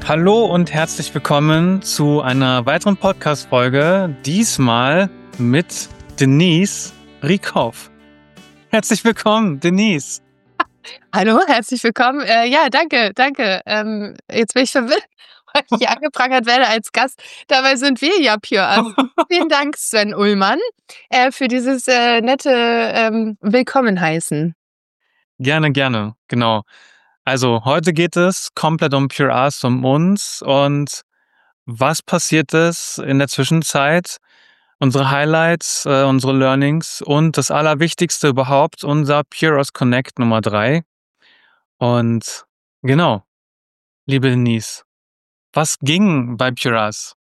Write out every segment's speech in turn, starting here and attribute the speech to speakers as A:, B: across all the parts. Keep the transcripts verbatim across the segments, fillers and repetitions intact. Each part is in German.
A: Hallo und herzlich willkommen zu einer weiteren Podcast-Folge, diesmal mit Denise Rieckhoff. Herzlich willkommen, Denise.
B: Hallo, herzlich willkommen. Äh, ja, danke, danke. Ähm, jetzt bin ich verwirrt, weil ich hier angeprangert werde als Gast. Dabei sind wir ja Pure Us. Vielen Dank, Sven Ullmann, äh, für dieses äh, nette ähm, Willkommen heißen.
A: Gerne, gerne, genau. Also heute geht es komplett um Pure Us, um uns und was passiert ist in der Zwischenzeit, unsere Highlights, äh, unsere Learnings und das Allerwichtigste überhaupt, unser Pure Us Connect Nummer drei. Und genau, liebe Denise, was ging bei Pure Us?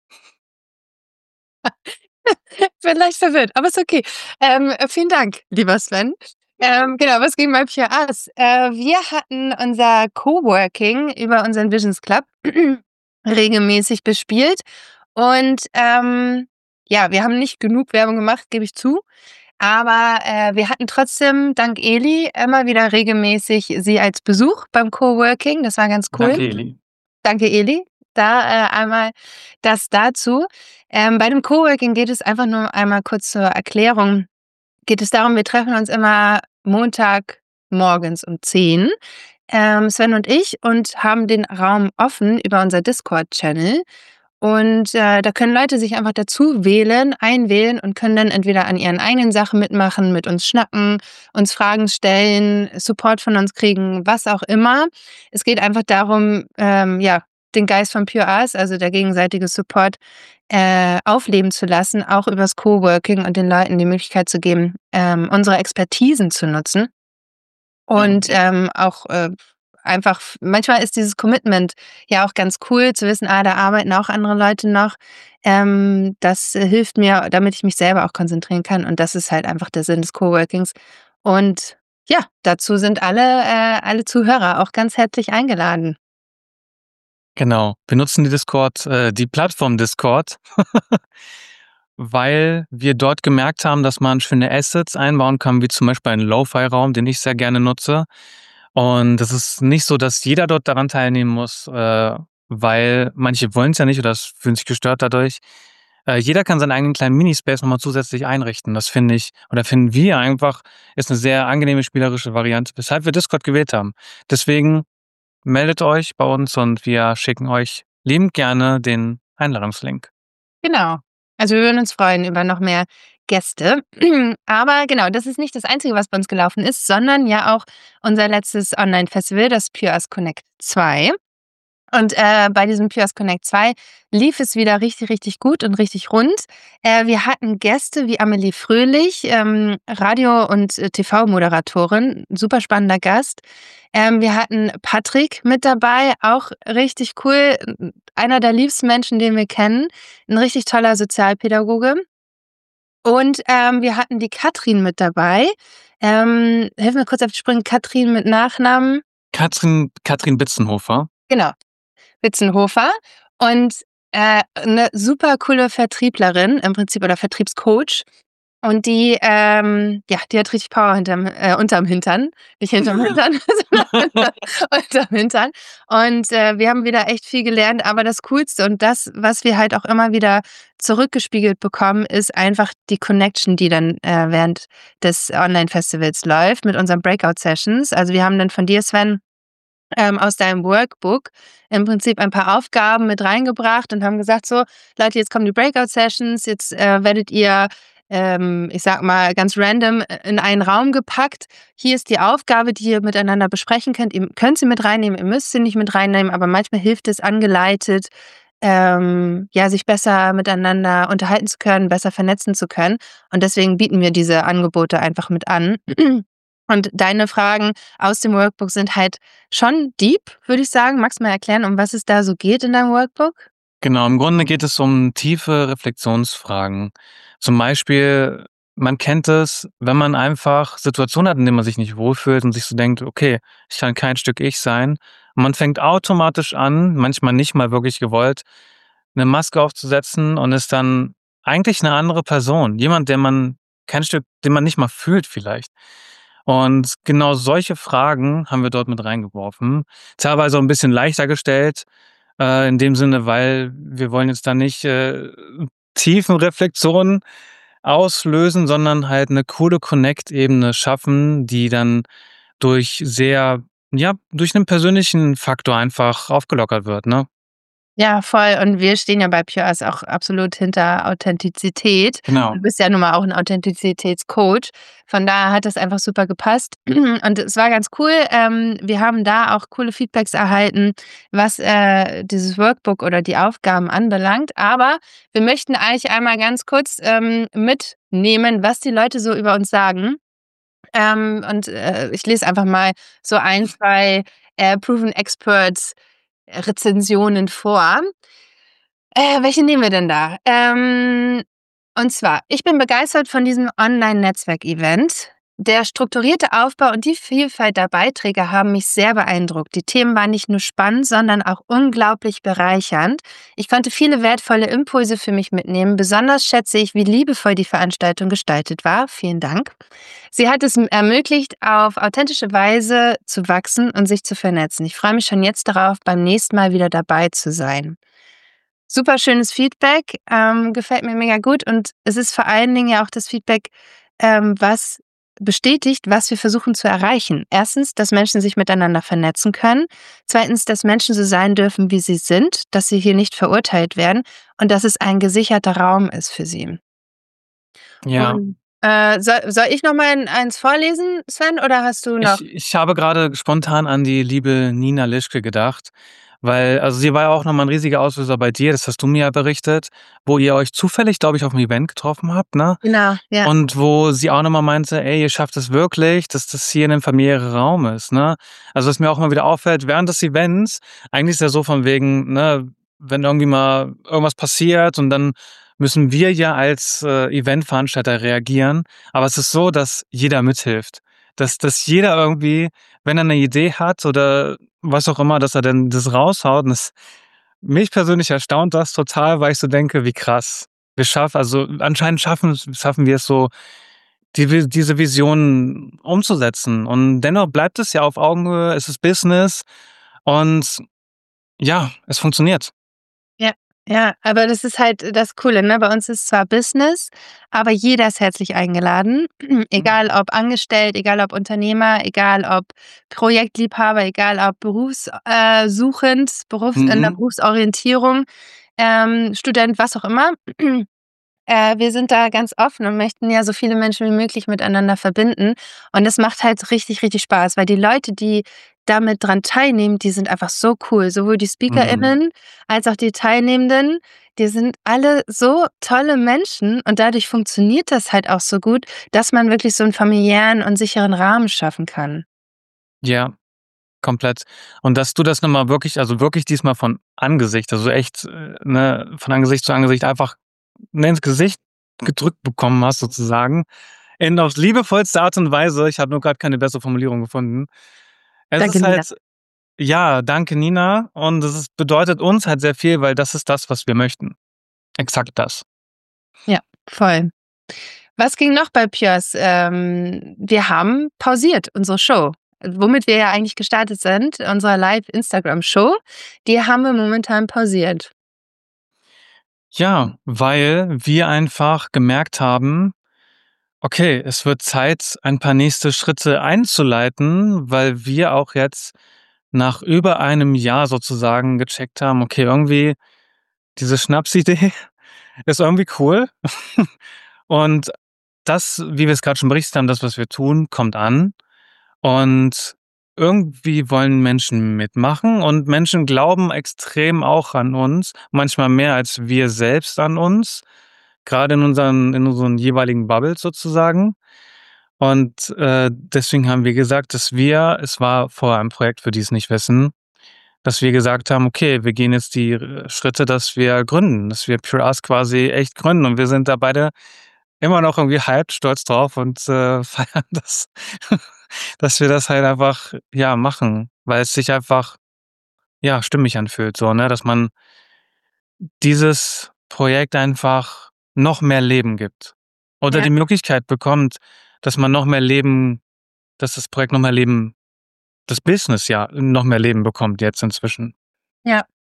B: Bin leicht verwirrt, aber ist okay. Ähm, vielen Dank, lieber Sven. Ähm, genau, was ging bei Pure Us? Äh, wir hatten unser Coworking über unseren Visions Club regelmäßig bespielt und ähm, ja, wir haben nicht genug Werbung gemacht, gebe ich zu. Aber äh, wir hatten trotzdem dank Eli immer wieder regelmäßig sie als Besuch beim Coworking. Das war ganz cool.
A: Danke, Eli.
B: Danke, Eli. Da äh, einmal das dazu. Ähm, bei dem Coworking geht es einfach nur einmal kurz zur Erklärung. Geht es darum, wir treffen uns immer Montag morgens um zehn, ähm, Sven und ich, und haben den Raum offen über unser Discord-Channel. Und äh, da können Leute sich einfach dazu wählen, einwählen und können dann entweder an ihren eigenen Sachen mitmachen, mit uns schnacken, uns Fragen stellen, Support von uns kriegen, was auch immer. Es geht einfach darum, ähm, ja, den Geist von Pure Us, also der gegenseitige Support, äh, aufleben zu lassen, auch übers Coworking und den Leuten die Möglichkeit zu geben, ähm, unsere Expertisen zu nutzen. Und ähm, auch äh, einfach, manchmal ist dieses Commitment ja auch ganz cool, zu wissen, ah, da arbeiten auch andere Leute noch. Ähm, das äh, hilft mir, damit ich mich selber auch konzentrieren kann. Und das ist halt einfach der Sinn des Coworkings. Und ja, dazu sind alle, äh, alle Zuhörer auch ganz herzlich eingeladen.
A: Genau, wir nutzen die Discord, äh, die Plattform Discord, weil wir dort gemerkt haben, dass man schöne Assets einbauen kann, wie zum Beispiel einen Lo-Fi-Raum, den ich sehr gerne nutze. Und es ist nicht so, dass jeder dort daran teilnehmen muss, äh, weil manche wollen es ja nicht oder es fühlen sich gestört dadurch. Äh, jeder kann seinen eigenen kleinen Minispace nochmal zusätzlich einrichten. Das finde ich, oder finden wir einfach, ist eine sehr angenehme spielerische Variante, weshalb wir Discord gewählt haben. Deswegen meldet euch bei uns und wir schicken euch liebend gerne den Einladungslink.
B: Genau. Also wir würden uns freuen über noch mehr Gäste. Aber genau, das ist nicht das Einzige, was bei uns gelaufen ist, sondern ja auch unser letztes Online-Festival, das Pure Us Connect zwei. Und äh, bei diesem Pure Us Connect zwei lief es wieder richtig, richtig gut und richtig rund. Äh, wir hatten Gäste wie Amelie Fröhlich, ähm, Radio- und äh, T V-Moderatorin, super spannender Gast. Ähm, wir hatten Patrick mit dabei, auch richtig cool, einer der liebsten Menschen, den wir kennen, ein richtig toller Sozialpädagoge. Und ähm, wir hatten die Katrin mit dabei. Ähm, helf mir kurz auf die Sprünge, Katrin mit Nachnamen.
A: Katrin, Katrin Bitzenhofer.
B: Genau. Witzenhofer und äh, 'ne super coole Vertrieblerin im Prinzip oder Vertriebscoach. Und die, ähm, ja, die hat richtig Power hinterm äh, unterm Hintern. Nicht hinterm Hintern, sondern unterm Hintern. Und äh, wir haben wieder echt viel gelernt. Aber das Coolste und das, was wir halt auch immer wieder zurückgespiegelt bekommen, ist einfach die Connection, die dann äh, während des Online-Festivals läuft mit unseren Breakout-Sessions. Also wir haben dann von dir, Sven, ähm, aus deinem Workbook im Prinzip ein paar Aufgaben mit reingebracht und haben gesagt, so, Leute, jetzt kommen die Breakout-Sessions, jetzt äh, werdet ihr, ähm, ich sag mal, ganz random in einen Raum gepackt. Hier ist die Aufgabe, die ihr miteinander besprechen könnt. Ihr könnt sie mit reinnehmen, ihr müsst sie nicht mit reinnehmen, aber manchmal hilft es angeleitet, ähm, ja, sich besser miteinander unterhalten zu können, besser vernetzen zu können. Und deswegen bieten wir diese Angebote einfach mit an. Und deine Fragen aus dem Workbook sind halt schon deep, würde ich sagen. Magst du mal erklären, um was es da so geht in deinem Workbook?
A: Genau, im Grunde geht es um tiefe Reflexionsfragen. Zum Beispiel, man kennt es, wenn man einfach Situationen hat, in denen man sich nicht wohlfühlt und sich so denkt, okay, ich kann kein Stück ich sein. Und man fängt automatisch an, manchmal nicht mal wirklich gewollt, eine Maske aufzusetzen und ist dann eigentlich eine andere Person. Jemand, der man kein Stück, den man nicht mal fühlt vielleicht. Und genau solche Fragen haben wir dort mit reingeworfen. Teilweise auch ein bisschen leichter gestellt, Äh, in dem Sinne, weil wir wollen jetzt da nicht, äh, Tiefenreflexionen auslösen, sondern halt 'ne coole Connect-Ebene schaffen, die dann durch sehr ja, durch 'nen persönlichen Faktor einfach aufgelockert wird, ne?
B: Ja, voll. Und wir stehen ja bei Pure Ask auch absolut hinter Authentizität. Du
A: Genau.
B: bist ja nun mal auch 'n Authentizitätscoach. Von daher hat das einfach super gepasst. Und es war ganz cool. Ähm, wir haben da auch coole Feedbacks erhalten, was, äh, dieses Workbook oder die Aufgaben anbelangt. Aber wir möchten eigentlich einmal ganz kurz, ähm, mitnehmen, was die Leute so über uns sagen. Ähm, und, äh, ich lese einfach mal so ein, zwei, äh, Proven Experts Rezensionen vor. Äh, welche nehmen wir denn da? Ähm, und zwar: „Ich bin begeistert von diesem Online-Netzwerkevent. Der strukturierte Aufbau und die Vielfalt der Beiträge haben mich sehr beeindruckt. Die Themen waren nicht nur spannend, sondern auch unglaublich bereichernd. Ich konnte viele wertvolle Impulse für mich mitnehmen. Besonders schätze ich, wie liebevoll die Veranstaltung gestaltet war. Vielen Dank. Sie hat es m ermöglicht, auf authentische Weise zu wachsen und sich zu vernetzen. Ich freue mich schon jetzt darauf, beim nächsten Mal wieder dabei zu sein.“ Super schönes Feedback, ähm, gefällt mir mega gut. Und es ist vor allen Dingen ja auch das Feedback, ähm, was bestätigt, was wir versuchen zu erreichen. Erstens, dass Menschen sich miteinander vernetzen können. Zweitens, dass Menschen so sein dürfen, wie sie sind, dass sie hier nicht verurteilt werden und dass es ein gesicherter Raum ist für sie.
A: Ja.
B: Und, äh, soll soll ich noch mal ein eins vorlesen, Sven, oder hast du noch
A: Ich ich habe grade spontan an die liebe Nina Lischke gedacht, weil also, sie war ja auch noch mal 'n riesiger Auslöser bei dir, das hast du mir ja berichtet, wo ihr euch zufällig, glaube ich, auf'm Event getroffen habt, ne?
B: Genau, ja.
A: Und wo sie auch noch mal meinte: „Ey, ihr schafft es wirklich, dass das hier 'nen familiärer Raum ist“, ne? Also, was mir auch immer wieder auffällt während des Events eigentlich ist ja so von wegen, ne, wenn irgendwie mal irgendwas passiert und dann müssen wir ja als, äh, Eventveranstalter reagieren. Aber es ist so, dass jeder mithilft.
B: Ja.
A: Dass dass jeder irgendwie, wenn er 'ne Idee hat oder was auch immer, dass er dann das raushaut und das mich persönlich erstaunt das total, weil ich so denke: „Wie krass.“ Wir schaff also, anscheinend schaffen schaffen wir es so, die Vi diese Vision umzusetzen. Und dennoch bleibt es ja auf Augenhöhe, es ist Business und ja, es funktioniert.
B: Ja, ja, aber das ist halt das Coole, ne? Bei uns ist zwar Business, aber jeder ist herzlich eingeladen, egal ob angestellt, egal ob Unternehmer, egal ob Projektliebhaber, egal ob berufs äh, suchend, Berufs in der
A: Mhm.
B: Berufsorientierung, ähm, Student, was auch immer. Äh, wir sind da ganz offen und möchten ja so viele Menschen wie möglich miteinander verbinden. Und das macht halt richtig, richtig Spaß, weil die Leute, die damit dran teilnehmen, die sind einfach so cool. Sowohl die
A: Mhm.
B: SpeakerInnen als auch die Teilnehmenden, die sind alle so tolle Menschen und dadurch funktioniert das halt auch so gut, dass man wirklich so 'n familiären und sicheren Rahmen schaffen kann.
A: Ja, komplett. Und dass du das noch mal wirklich also, wirklich diesmal von Angesicht, also, echt, äh, ne, von Angesicht zu Angesicht einfach, ne, ins Gesicht gedrückt bekommen hast sozusagen, in auf liebevollste Art und Weise. Ich habe nur grad keine bessere Formulierung gefunden. Es
B: Danke,
A: ist
B: Nina.
A: halt ja, danke Nina. Und es ist bedeutet uns halt sehr viel, weil das ist das, was wir möchten. Exakt das.
B: Ja, voll. Was ging noch bei Pure Ask? Ähm, wir haben pausiert, unsere Show, womit wir ja eigentlich gestartet sind, unsere Live-Instagram-Show, die haben wir momentan pausiert.
A: Ja, weil wir einfach gemerkt haben: „Okay, es wird Zeit, ein paar nächste Schritte einzuleiten“, weil wir auch jetzt nach über einem Jahr sozusagen gecheckt haben: „Okay, irgendwie diese Schnapsidee ist irgendwie cool.“ Und das, wie wir's grad schon berichtet haben, das, was wir tun, kommt an. Und irgendwie wollen Menschen mitmachen und Menschen glauben extrem auch an uns, manchmal mehr als wir selbst an uns, grade in unseren in unseren jeweiligen Bubbles sozusagen. Und, äh, deswegen haben wir gesagt, dass wir es war vorher ein Projekt, für die es nicht wissen, dass wir gesagt haben: „Okay, wir gehen jetzt die R Schritte, dass wir gründen, dass wir Pure Ask quasi echt gründen.“ Und wir sind da beide immer noch irgendwie hyped, stolz drauf und, äh, feiern das, dass wir das halt einfach, ja, machen, weil es sich einfach, ja, stimmig anfühlt so, ne, dass man dieses Projekt einfach noch mehr Leben gibt oder
B: Ja.
A: die Möglichkeit bekommt, dass man noch mehr Leben dass das Projekt noch mehr Leben das Business, ja, noch mehr Leben bekommt jetzt inzwischen.
B: Ja.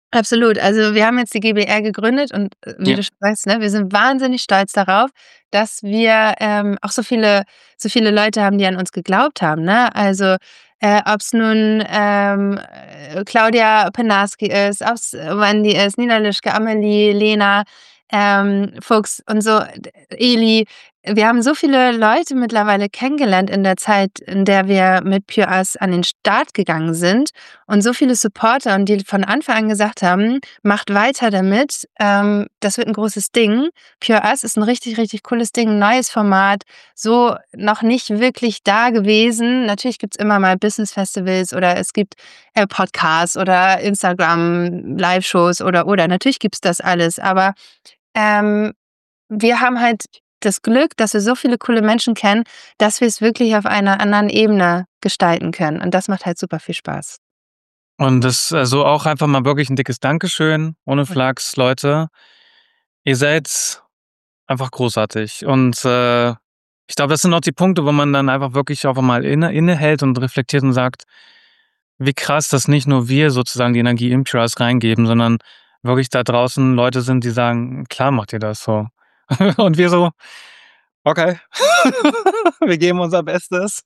B: Absolut. Also, wir haben jetzt die GbR gegründet und, äh, wie
A: Ja.
B: du schon weißt, ne, wir sind wahnsinnig stolz darauf, dass wir, ähm, auch so viele so viele Leute haben, die an uns geglaubt haben, ne? Also, äh, ob's nun, ähm, äh, Claudia Penarski ist, ob's Wendy ist, Nina Lischke, Amelie, Lena, ähm, Fuchs und so, d Eli. Wir haben so viele Leute mittlerweile kennengelernt in der Zeit, in der wir mit Pure Us an den Start gegangen sind und so viele Supporter und die von Anfang an gesagt haben: „Macht weiter damit, ähm, das wird 'n großes Ding. Pure Us ist 'n richtig, richtig cooles Ding, 'n neues Format, so noch nicht wirklich da gewesen.“ Natürlich gibt's immer mal Business-Festivals oder es gibt, äh, Podcasts oder Instagram-Liveshows oder, oder. Natürlich gibt's das alles, aber, ähm, wir haben halt das Glück, dass wir so viele coole Menschen kennen, dass wir's wirklich auf einer anderen Ebene gestalten können und das macht halt super viel Spaß.
A: Und das also, auch einfach mal wirklich 'n dickes Dankeschön, ohne
B: Hm.
A: Flachs, Leute. Ihr seid einfach großartig und, äh, ich glaube, das sind auch die Punkte, wo man dann einfach wirklich auch mal inne innehält und reflektiert und sagt: „Wie krass, dass nicht nur wir sozusagen die Energie in Pure Us reingeben, sondern wirklich da draußen Leute sind, die sagen: ‚Klar macht ihr das so.‘“ Und wir so: „Okay, wir geben unser Bestes.“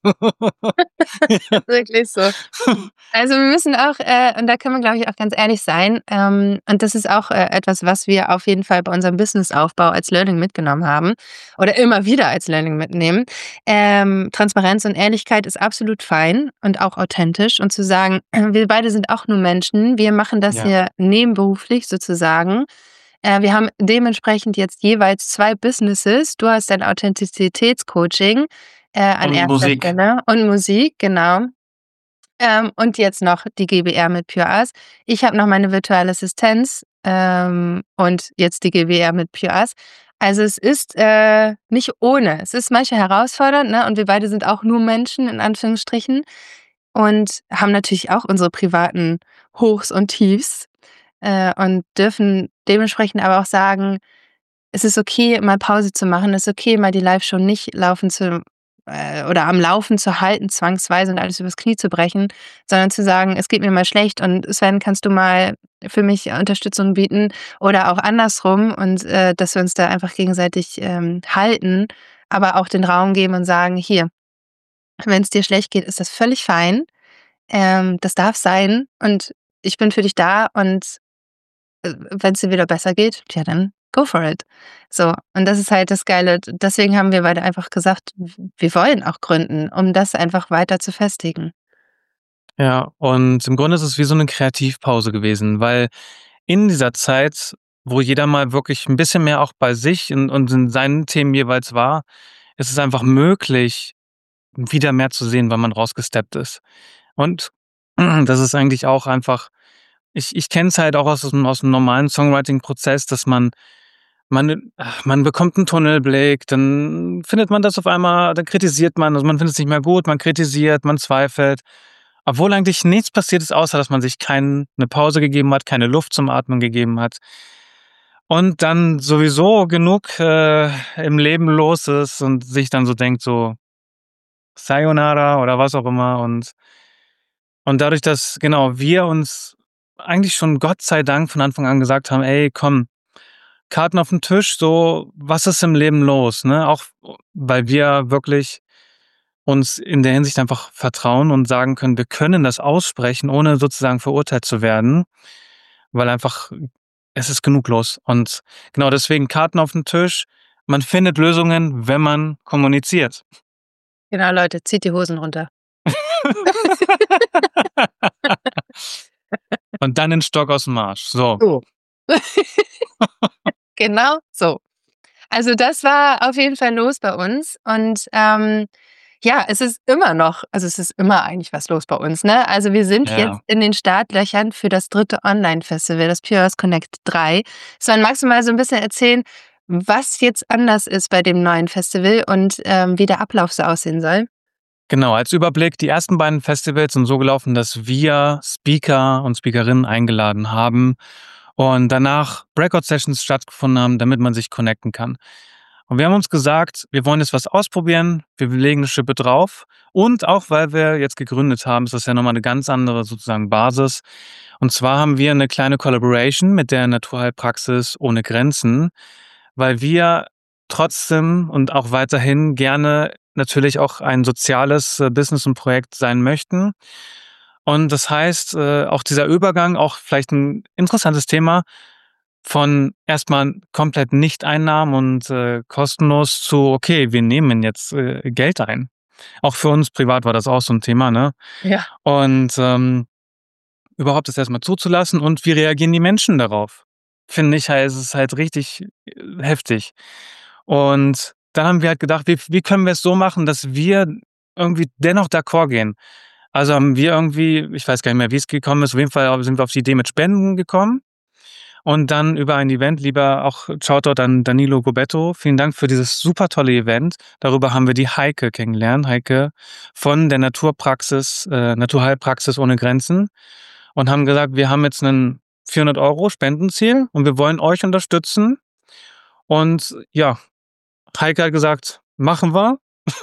A: Ja.
B: Wirklich so. Also, wir müssen auch, äh und da können wir, glaube ich, auch ganz ehrlich sein, ähm, und das ist auch, äh, etwas, was wir auf jeden Fall bei unserem Businessaufbau als Learning mitgenommen haben oder immer wieder als Learning mitnehmen. Ähm, Transparenz und Ehrlichkeit ist absolut fein und auch authentisch und zu sagen: „Wir beide sind auch nur Menschen. Wir machen das
A: Ja.
B: hier nebenberuflich sozusagen. Äh, wir haben dementsprechend jetzt jeweils zwei Businesses. Du hast dein Authentizitäts-Coaching, äh, an
A: Und
B: erster
A: Musik.
B: Stelle und Musik, genau. Ähm, und jetzt noch die GbR mit Pure Us. Ich habe noch meine virtuelle Assistenz, ähm, und jetzt die GbR mit Pure Us. Also, es ist, äh, nicht ohne. Es ist manchmal herausfordernd, ne, und wir beide sind auch nur Menschen in Anführungsstrichen und haben natürlich auch unsere privaten Hochs und Tiefs, äh, und dürfen dementsprechend aber auch sagen: „Es ist okay, mal Pause zu machen. Es ist okay, mal die Liveshow nicht laufen zu äh, oder am Laufen zu halten zwangsweise und alles übers Knie zu brechen, sondern zu sagen: ‚Es geht mir mal schlecht und Sven, kannst du mal für mich Unterstützung bieten?‘“ Oder auch andersrum und, äh, dass wir uns da einfach gegenseitig, ähm, halten, aber auch den Raum geben und sagen: „Hier, wenn's dir schlecht geht, ist das völlig fein. Ähm, das darf sein und ich bin für dich da und, äh, wenn's dir wieder besser geht, tja, dann go for it.“ So, und das ist halt das Geile. D deswegen haben wir beide einfach gesagt: „W wir wollen auch gründen, um das einfach weiter zu festigen.“
A: Ja, und im Grunde ist es wie so 'ne Kreativpause gewesen, weil in dieser Zeit, wo jeder mal wirklich 'n bisschen mehr auch bei sich und und in seinen Themen jeweils war, ist es einfach möglich, wieder mehr zu sehen, wann man rausgesteppt ist. Und das ist eigentlich auch einfach ich ich kenne es halt auch aus'm aus'm normalen Songwriting-Prozess, dass man man ach, man bekommt 'n Tunnelblick, dann findet man das auf einmal dann kritisiert man, also, man findet es nicht mehr gut, man kritisiert, man zweifelt, obwohl eigentlich nichts passiert ist, außer dass man sich kein 'ne Pause gegeben hat, keine Luft zum Atmen gegeben hat. Und dann sowieso genug, äh, im Leben los ist und sich dann so denkt so: „Sayonara“ oder was auch immer und und dadurch, dass, genau, wir uns eigentlich schon Gott sei Dank von Anfang an gesagt haben: „Ey, komm, Karten auf 'n Tisch, so, was ist im Leben los“, ne? Auch weil wir wirklich uns in der Hinsicht einfach vertrauen und sagen können: „Wir können das aussprechen, ohne sozusagen verurteilt zu werden“, weil einfach es ist genug los. Und genau deswegen Karten auf 'n Tisch. Man findet Lösungen, wenn man kommuniziert.
B: Genau, Leute, zieht die Hosen runter.
A: Und dann den Stock aus'm Arsch, so.
B: So. Genau so. Also, das war auf jeden Fall los bei uns und, ähm, ja, es ist immer noch also, es ist immer eigentlich was los bei uns, ne? Also, wir sind jetzt
A: Ja.
B: in den Startlöchern für das dritte Online-Festival, das Pure Earth Connect drei. Sven, magst du mal so 'n bisschen erzählen, was jetzt anders ist bei dem neuen Festival und, ähm, wie der Ablauf so aussehen soll?
A: Genau, als Überblick, die ersten beiden Festivals sind so gelaufen, dass wir Speaker und Speakerinnen eingeladen haben und danach Breakout Sessions stattgefunden haben, damit man sich connecten kann. Und wir haben uns gesagt, wir wollen jetzt was ausprobieren, wir legen 'ne Schippe drauf und auch, weil wir jetzt gegründet haben, ist das ja noch mal 'ne ganz andere sozusagen Basis. Und zwar haben wir 'ne kleine Collaboration mit der Naturheilpraxis ohne Grenzen, weil wir trotzdem und auch weiterhin gerne natürlich auch ein soziales, äh, Business und Projekt sein möchten. Und das heißt, äh, auch dieser Übergang, auch vielleicht 'n interessantes Thema, von erst mal komplett Nichteinnahmen und, äh, kostenlos zu: „Okay, wir nehmen jetzt, äh, Geld ein.“ Auch für uns privat war das auch so 'n Thema, ne?
B: Ja.
A: Und, ähm, überhaupt das erst mal zuzulassen und wie reagieren die Menschen darauf? Finde ich halt es ist halt richtig, äh, heftig. Und da haben wir halt gedacht: „Wie wie können wir es so machen, dass wir irgendwie dennoch d'accord gehen?“ Also, haben wir irgendwie ich weiß gar nicht mehr, wie's gekommen ist, auf jeden Fall sind wir auf die Idee mit Spenden gekommen und dann über ein Event lieber auch Shoutout an Danilo Gobetto. Vielen Dank für dieses super tolle Event. Darüber haben wir die Heike kennengelernt. Heike von der Naturpraxis äh, Naturheilpraxis ohne Grenzen und haben gesagt: „Wir haben jetzt 'nen vierhundert Euro Spendenziel und wir wollen euch unterstützen.“ Und ja, Heike hat gesagt: „Machen wir.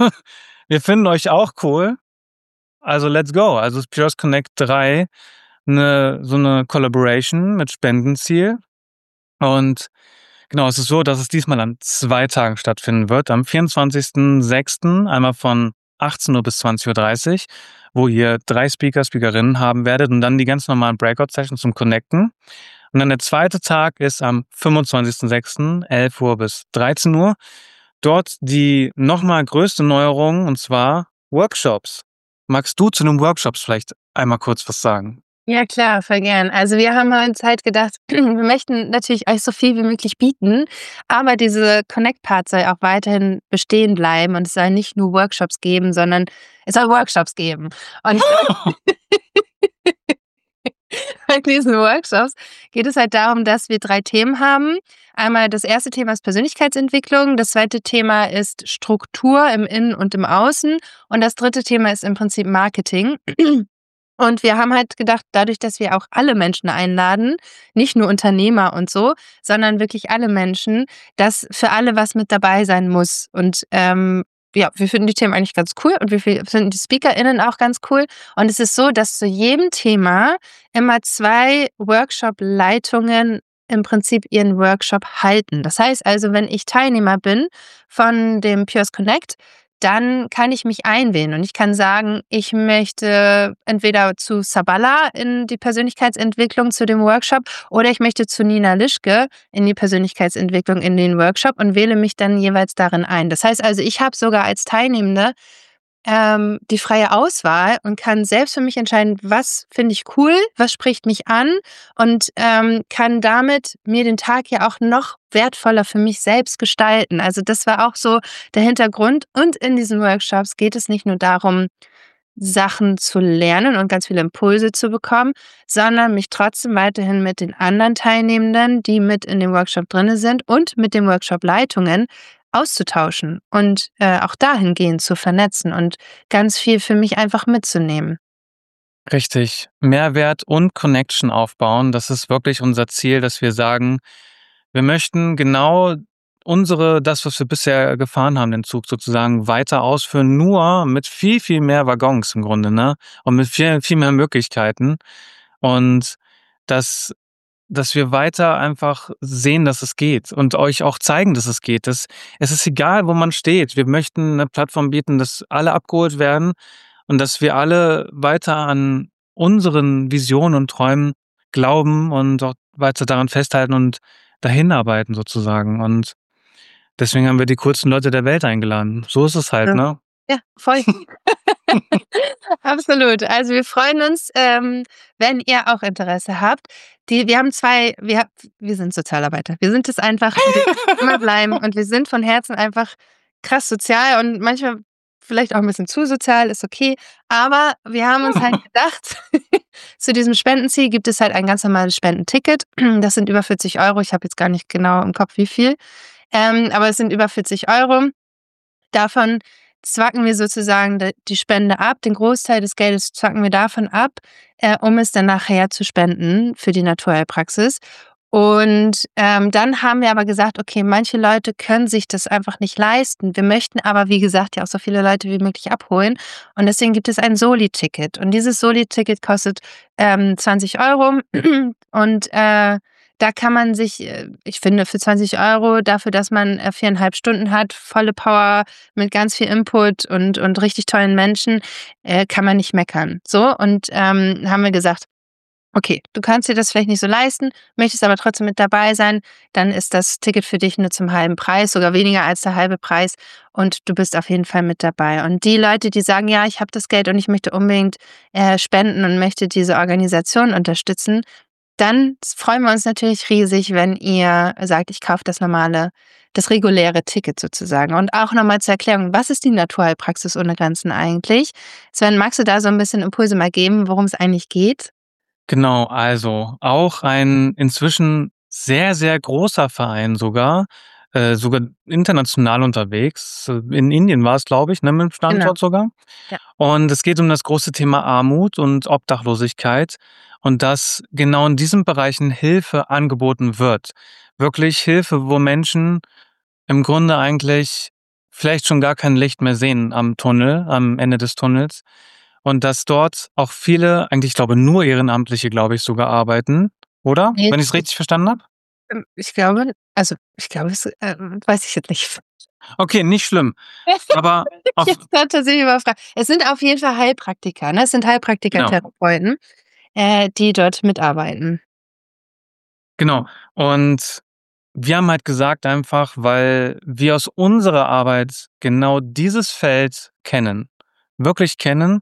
A: Wir finden euch auch cool. Also, let's go.“ Also, ist Purest Connect drei 'ne so 'ne Collaboration mit Spendenziel. Und genau, es ist so, dass es diesmal an zwei Tagen stattfinden wird. Am vierundzwanzigsten sechsten einmal von achtzehn Uhr bis zwanzig Uhr dreißig, wo ihr drei Speaker, Speakerinnen haben werdet und dann die ganz normalen Breakout-Sessions zum Connecten. Und dann der zweite Tag ist am fünfundzwanzigsten sechsten elf Uhr bis dreizehn Uhr. Dort die noch mal größte Neuerung, und zwar Workshops. Magst du zu den Workshops vielleicht einmal kurz was sagen?
B: Ja klar, voll gern. Also, wir haben uns halt gedacht, wir möchten natürlich euch so viel wie möglich bieten, aber diese Connect-Part soll auch weiterhin bestehen bleiben und es soll nicht nur Workshops geben, sondern es soll Workshops geben. Und bei diesen Workshops geht es halt darum, dass wir drei Themen haben. Einmal das erste Thema ist Persönlichkeitsentwicklung, das zweite Thema ist Struktur im Innen und im Außen und das dritte Thema ist im Prinzip Marketing. Und wir haben halt gedacht, dadurch, dass wir auch alle Menschen einladen, nicht nur Unternehmer und so, sondern wirklich alle Menschen, dass für alle was mit dabei sein muss. Und, ähm, ja, wir finden die Themen eigentlich ganz cool und wir fi finden die SpeakerInnen auch ganz cool. Und es ist so, dass zu jedem Thema immer zwei Workshop-Leitungen im Prinzip ihren Workshop halten. Das heißt also, wenn ich Teilnehmer bin von dem Purest Connect, dann kann ich mich einwählen und ich kann sagen, ich möchte entweder zu Sabala in die Persönlichkeitsentwicklung zu dem Workshop oder ich möchte zu Nina Lischke in die Persönlichkeitsentwicklung in den Workshop und wähle mich dann jeweils darin ein. Das heißt also, ich habe sogar als Teilnehmende, ähm, die freie Auswahl und kann selbst für mich entscheiden: „Was finde ich cool, was spricht mich an?“ Und, ähm, kann damit mir den Tag ja auch noch wertvoller für mich selbst gestalten. Also, das war auch so der Hintergrund. Und in diesen Workshops geht es nicht nur darum, Sachen zu lernen und ganz viele Impulse zu bekommen, sondern mich trotzdem weiterhin mit den anderen Teilnehmenden, die mit in dem Workshop drinne sind und mit den Workshop-Leitungen auszutauschen und, äh, auch dahingehend zu vernetzen und ganz viel für mich einfach mitzunehmen.
A: Richtig. Mehrwert und Connection aufbauen, das ist wirklich unser Ziel, dass wir sagen, wir möchten genau unsere das, was wir bisher gefahren haben, den Zug sozusagen weiter ausführen, nur mit viel, viel mehr Waggons im Grunde, ne? Und mit viel, viel mehr Möglichkeiten. Und dass dass wir weiter einfach sehen, dass es geht und euch auch zeigen, dass es geht. Das es ist egal, wo man steht. Wir möchten 'ne Plattform bieten, dass alle abgeholt werden und dass wir alle weiter an unseren Visionen und Träumen glauben und auch weiter daran festhalten und dahin arbeiten sozusagen. Und deswegen haben wir die coolsten Leute der Welt eingeladen. So ist es halt,
B: Ja.
A: ne?
B: Ja, voll. Absolut. Also, wir freuen uns, ähm, wenn ihr auch Interesse habt. Die wir haben zwei wir ha wir sind Sozialarbeiter. Wir sind es einfach und wir werden es immer bleiben und wir sind von Herzen einfach krass sozial und manchmal vielleicht auch 'n bisschen zu sozial, ist okay. Aber wir haben uns halt gedacht, zu diesem Spendenziel gibt es halt ein ganz normales Spendenticket. Das sind über vierzig Euro. Ich habe jetzt gar nicht genau im Kopf, wie viel. Ähm, aber es sind über vierzig Euro. Davon zwacken wir sozusagen d die Spende ab. Den Großteil des Geldes zwacken wir davon ab, äh, um es dann nachher zu spenden für die Naturheilpraxis. Und, ähm, dann haben wir aber gesagt: „Okay, manche Leute können sich das einfach nicht leisten. Wir möchten aber, wie gesagt, ja auch so viele Leute wie möglich abholen und deswegen gibt es ein Soli-Ticket und dieses Soli-Ticket kostet, ähm, zwanzig Euro und, äh, da kann man sich, äh ich finde, für zwanzig Euro dafür, dass man, äh, viereinhalb Stunden hat, volle Power mit ganz viel Input und und richtig tollen Menschen, äh, kann man nicht meckern. So, und, ähm, haben wir gesagt: „Okay, du kannst dir das vielleicht nicht so leisten, möchtest aber trotzdem mit dabei sein, dann ist das Ticket für dich nur zum halben Preis, sogar weniger als der halbe Preis und du bist auf jeden Fall mit dabei.“ Und die Leute, die sagen: „Ja, ich habe das Geld und ich möchte unbedingt, äh, spenden und möchte diese Organisation unterstützen“, dann s freuen wir uns natürlich riesig, wenn ihr sagt: „Ich kaufe das normale das reguläre Ticket sozusagen.“ Und auch noch mal zur Erklärung, was ist die Naturheilpraxis ohne Grenzen eigentlich? Sven, magst du da so 'n bisschen Impulse mal geben, worum's eigentlich geht?
A: Genau, also auch ein inzwischen sehr, sehr großer Verein sogar, äh, sogar international unterwegs. In Indien war es, glaube ich, ne, mit'm
B: Genau.
A: Standort sogar.
B: Ja.
A: Und es geht um das große Thema Armut und Obdachlosigkeit und dass genau in diesen Bereichen Hilfe angeboten wird. Wirklich Hilfe, wo Menschen im Grunde eigentlich vielleicht schon gar kein Licht mehr sehen am Tunnel am Ende des Tunnels. Und dass dort auch viele, eigentlich ich glaube nur Ehrenamtliche, glaube ich, sogar arbeiten, oder?
B: Ne,
A: Wenn ich's richtig verstanden habe?
B: Ähm, ich glaube also, ich glaube, es ähm, weiß ich jetzt nicht.
A: Okay, nicht schlimm. Aber auf
B: Jetzt grad tatsächlich überfragt. Es sind auf jeden Fall Heilpraktiker, ne? Es sind Heilpraktiker,
A: Genau.
B: Therapeuten, äh, die dort mitarbeiten.
A: Genau. Und wir haben halt gesagt einfach, weil wir aus unserer Arbeit genau dieses Feld kennen, wirklich kennen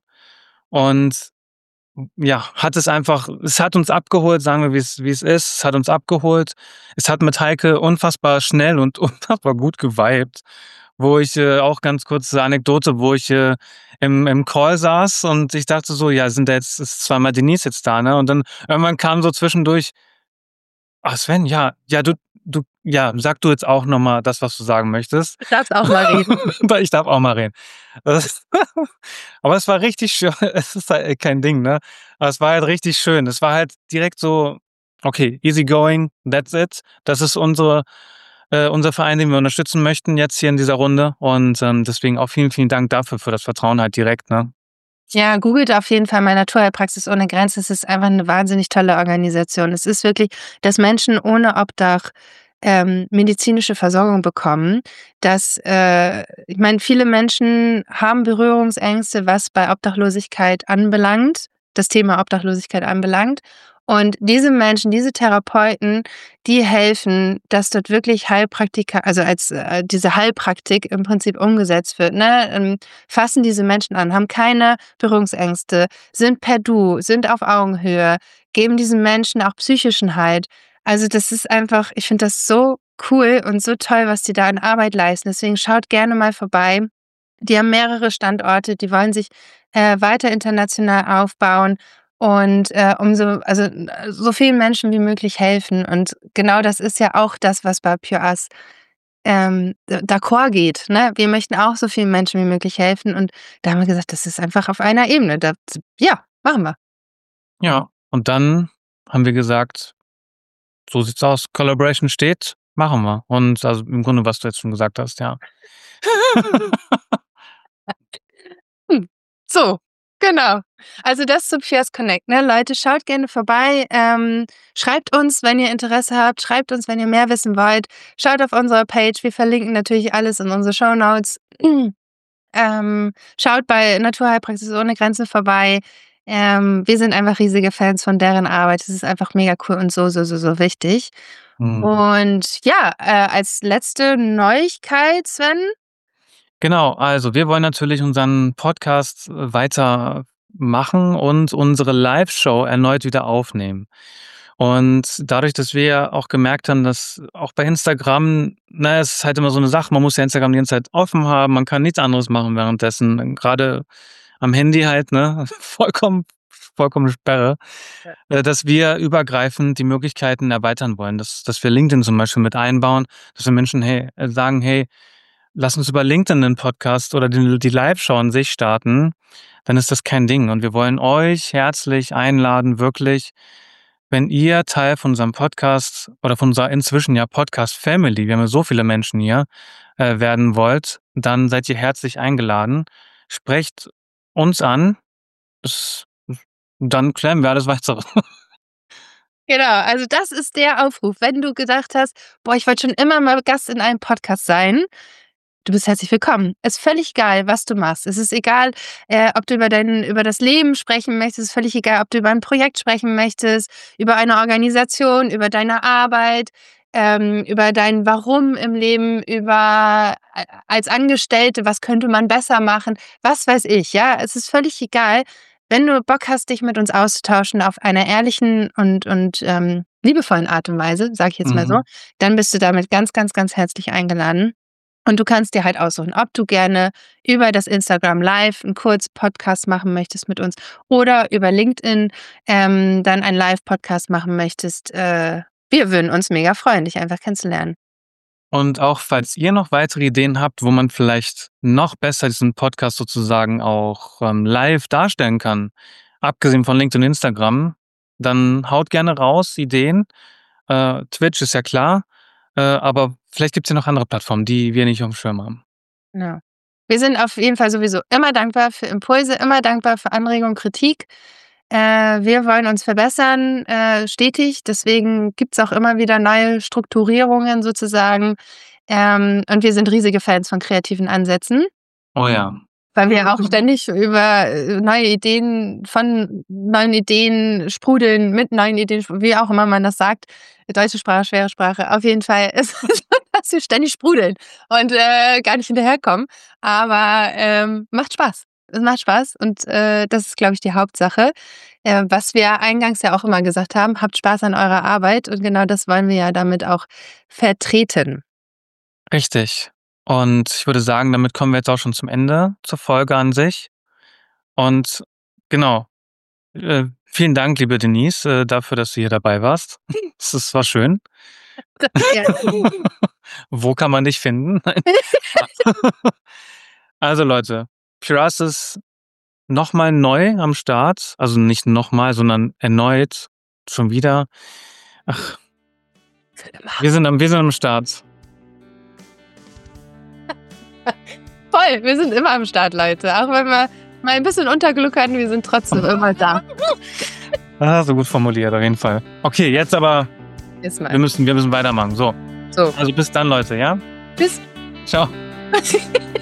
A: und ja, hat es einfach es hat uns abgeholt, sagen wir, wie's wie es ist. Es hat uns abgeholt. Es hat mit Heike unfassbar schnell und unfassbar gut gewibed, wo ich, äh auch ganz kurze Anekdote, wo ich, äh, im im Call saß und ich dachte so: „Ja, sind da jetzt ist zweimal Denise jetzt da“, ne? Und dann irgendwann kam so zwischendurch „Ah, Sven, ja, ja, du du ja, sag du jetzt auch noch mal das, was du sagen möchtest.“
B: Du darfst auch mal reden.
A: Weil ich darf auch mal reden. Das aber es war richtig schö es ist halt kein Ding, ne? Aber es war halt richtig schön. Es war halt direkt so: „Okay, easy going, that's it. Das ist unsere äh, unser Verein, den wir unterstützen möchten jetzt hier in dieser Runde.“ Und, ähm, deswegen auch vielen, vielen Dank dafür, für das Vertrauen halt direkt, ne?
B: Ja, googelt auf jeden Fall mal Naturheilpraxis ohne Grenzen. Es ist einfach 'ne wahnsinnig tolle Organisation. Es ist wirklich, dass Menschen ohne Obdach, ähm, medizinische Versorgung bekommen, dass, äh ich meine, viele Menschen haben Berührungsängste, was bei Obdachlosigkeit anbelangt das Thema Obdachlosigkeit anbelangt. Und diese Menschen, diese Therapeuten, die helfen, dass dort wirklich Heilpraktiker also, als, äh diese Heilpraktik im Prinzip umgesetzt wird, ne? Ähm, fassen diese Menschen an, haben keine Berührungsängste, sind per Du, sind auf Augenhöhe, geben diesen Menschen auch psychischen Halt. Also, das ist einfach ich finde das so cool und so toll, was die da an Arbeit leisten. Deswegen schaut gerne mal vorbei. Die haben mehrere Standorte, die wollen sich, äh, weiter international aufbauen und, äh, umso also, n so vielen Menschen wie möglich helfen. Und genau das ist ja auch das, was bei Pure Ass, ähm, d d'accord geht, ne? Wir möchten auch so vielen Menschen wie möglich helfen und da haben wir gesagt, das ist einfach auf einer Ebene. Da z ja, machen wir.
A: Ja, und dann haben wir gesagt: „So sieht's aus. Collaboration steht, machen wir.“ Und also, im Grunde, was du jetzt schon gesagt hast, ja.
B: Hm, so, genau. Also, das zu Pure Ass Connect, ne? Leute, schaut gerne vorbei, ähm, schreibt uns, wenn ihr Interesse habt, schreibt uns, wenn ihr mehr wissen wollt. Schaut auf unserer Page, wir verlinken natürlich alles in unsere Shownotes. Ähm, schaut bei Naturheilpraxis ohne Grenzen vorbei. Ähm, wir sind einfach riesige Fans von deren Arbeit. Das ist einfach mega cool und so, so, so, so wichtig.
A: Mhm.
B: Und ja, äh, als letzte Neuigkeit, Sven?
A: Genau, also, wir wollen natürlich unseren Podcast weitermachen und unsere Liveshow erneut wieder aufnehmen. Und dadurch, dass wir ja auch gemerkt haben, dass auch bei Instagram na ja, es ist halt immer so 'ne Sache, man muss ja Instagram die ganze Zeit offen haben, man kann nichts anderes machen währenddessen, grade am Handy halt, ne? Vollkommen vollkommene Sperre,
B: Ja.
A: äh, dass wir übergreifend die Möglichkeiten erweitern wollen, dass dass wir LinkedIn zum Beispiel mit einbauen, dass wir Menschen, hey äh, sagen: „Hey, lass uns über LinkedIn 'nen Podcast oder den die Liveshow an sich starten“, dann ist das kein Ding. Und wir wollen euch herzlich einladen, wirklich wenn ihr Teil von unserem Podcast oder von unserer inzwischen ja Podcast-Family, wir haben ja so viele Menschen hier, äh, werden wollt, dann seid ihr herzlich eingeladen. Sprecht uns an, das, dann klären wir alles Weitere.
B: Genau, also das ist der Aufruf. Wenn du gedacht hast: „Boah, ich wollte schon immer mal Gast in einem Podcast sein“, du bist herzlich willkommen. Ist völlig egal, was du machst. Es ist egal, äh, ob du über dein über das Leben sprechen möchtest. Es ist völlig egal, ob du über ein Projekt sprechen möchtest, über eine Organisation, über deine Arbeit, ähm, über dein Warum im Leben, über a als Angestellte, was könnte man besser machen, was weiß ich, ja? Es ist völlig egal. Wenn du Bock hast, dich mit uns auszutauschen auf einer ehrlichen und und, ähm, liebevollen Art und Weise, sage ich jetzt mal so,
A: Mhm.
B: dann bist du damit ganz, ganz, ganz herzlich eingeladen. Und du kannst dir halt aussuchen, ob du gerne über das Instagram Live 'n Kurz-Podcast machen möchtest mit uns oder über LinkedIn, ähm, dann einen Live-Podcast machen möchtest. Äh, wir würden uns mega freuen, dich einfach kennenzulernen.
A: Und auch falls ihr noch weitere Ideen habt, wo man vielleicht noch besser diesen Podcast sozusagen auch, ähm, live darstellen kann, abgesehen von LinkedIn und Instagram, dann haut gerne raus, Ideen. Äh, Twitch ist ja klar, äh, aber vielleicht gibt's ja noch andere Plattformen, die wir nicht aufm Schirm haben.
B: Genau. Wir sind auf jeden Fall sowieso immer dankbar für Impulse, immer dankbar für Anregungen, Kritik. Äh, wir wollen uns verbessern, äh, stetig. Deswegen gibt's auch immer wieder neue Strukturierungen sozusagen. Ähm, und wir sind riesige Fans von kreativen Ansätzen.
A: Oh ja.
B: Weil wir auch ständig über, äh, neue Ideen von neuen Ideen sprudeln, mit neuen Ideen, wie auch immer man das sagt. Deutsche Sprache, schwere Sprache. Auf jeden Fall ist es so, dass wir ständig sprudeln und, äh, gar nicht hinterherkommen. Aber, ähm, macht Spaß. Es macht Spaß und, äh, das ist, glaube ich, die Hauptsache. Äh, was wir eingangs ja auch immer gesagt haben: „Habt Spaß an eurer Arbeit“, und genau das wollen wir ja damit auch vertreten.
A: Richtig. Und ich würde sagen, damit kommen wir jetzt auch schon zum Ende zur Folge an sich. Und genau, äh, vielen Dank, liebe Denise, äh, dafür, dass du hier dabei warst. Es es war schön. Wo kann man dich finden? Nein. Also Leute, Pure ist noch mal neu am Start. Also nicht noch mal, sondern erneut schon wieder. Ach.
B: Für immer.
A: Wir sind am wir sind am Start.
B: Voll, wir sind immer am Start, Leute. Auch wenn wir mal ein bisschen untergluckern, wir sind trotzdem immer da.
A: Ah, so gut formuliert, auf jeden Fall. Okay, jetzt aber
B: Jetzt mal.
A: wir müssen wir müssen weitermachen. So.
B: So.
A: Also bis dann, Leute, ja?
B: Tschüss.
A: Tschau.